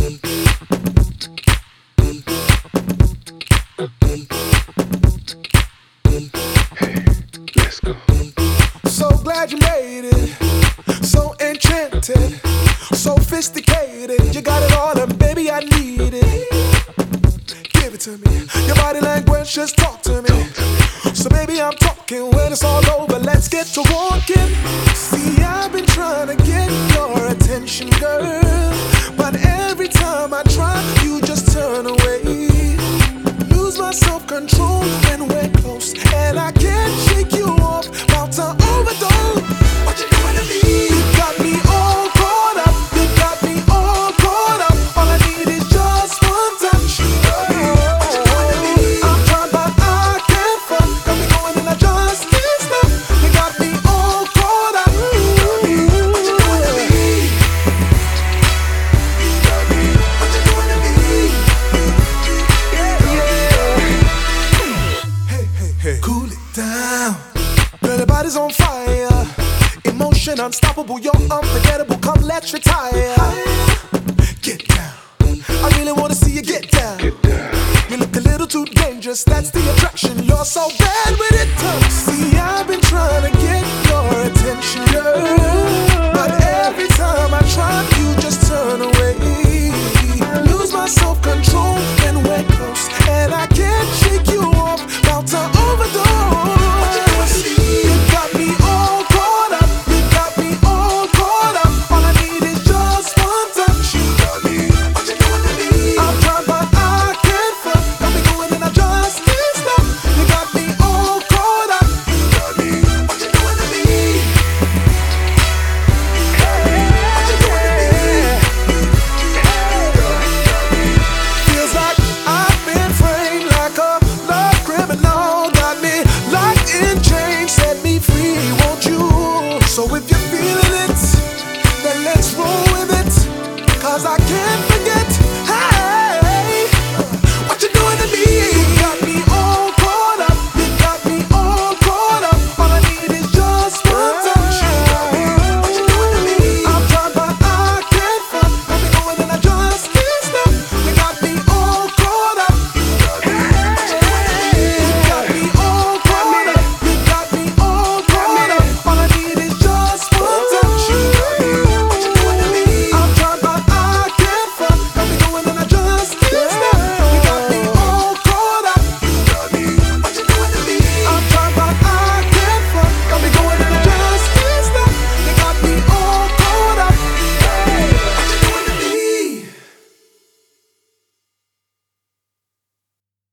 Let's go. So glad you made it, so enchanted, sophisticated. You got it all, and baby, I need it. Give it to me. Your body language, just talk to me. So baby, I'm talking. When it's all over, let's get to walking. See, I've been trying to get your attention, girl, but every time I try, you just turn away. Lose my self-control when we're close, and I can't shake you off. About to overdose. What you doing to me? You got me all caught up. You got me all caught up. All I need is just one touch. What you doing to me? I'm trying, but I can't front. Got me going and I just can't stop. You got me all caught up. What you doing to me? You got me. What you doing to me? Hey, cool it down. Girl, your body's on fire. Emotion unstoppable, you're unforgettable. Come, let's retire. Get down. I really wanna see you get down. You look a little too dangerous, that's the attraction. You're so bad with it, tough. See, I've been trying to get your attention, girl, but every time I try, you just turn away. Lose my self-control when we're close, and I can't shake you off. About to overdose. You got me all caught up. You got me all caught up. All I need is just one touch. You got me. What you doing to me? I'm trying, but I can't front. Got me going and I just can't stop. You got me all caught up. You got me. What you doing to me? You got me. What you doing to me? Feels like I've been framed like a love criminal. Got me locked in chains, set me free, won't you? So if you're feeling it, then let's roll with it. 'Cause I can't forget